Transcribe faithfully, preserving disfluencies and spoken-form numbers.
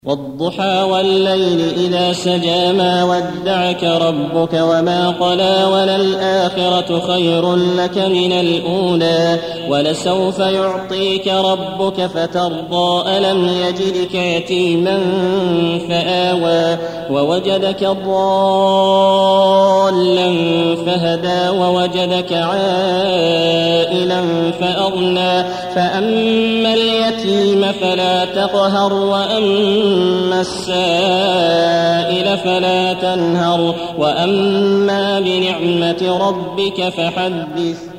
والضحى والليل إذا سجى ما ودعك ربك وما قلى وللآخرة خير لك من الأولى ولسوف يعطيك ربك فترضى ألم يجدك يتيما فآوى ووجدك ضالا فهدى ووجدك عائلا فأغنى فأما اليتيم فلا تقهر وأما السائل فلا تنهر وأما بنعمة ربك فحدث.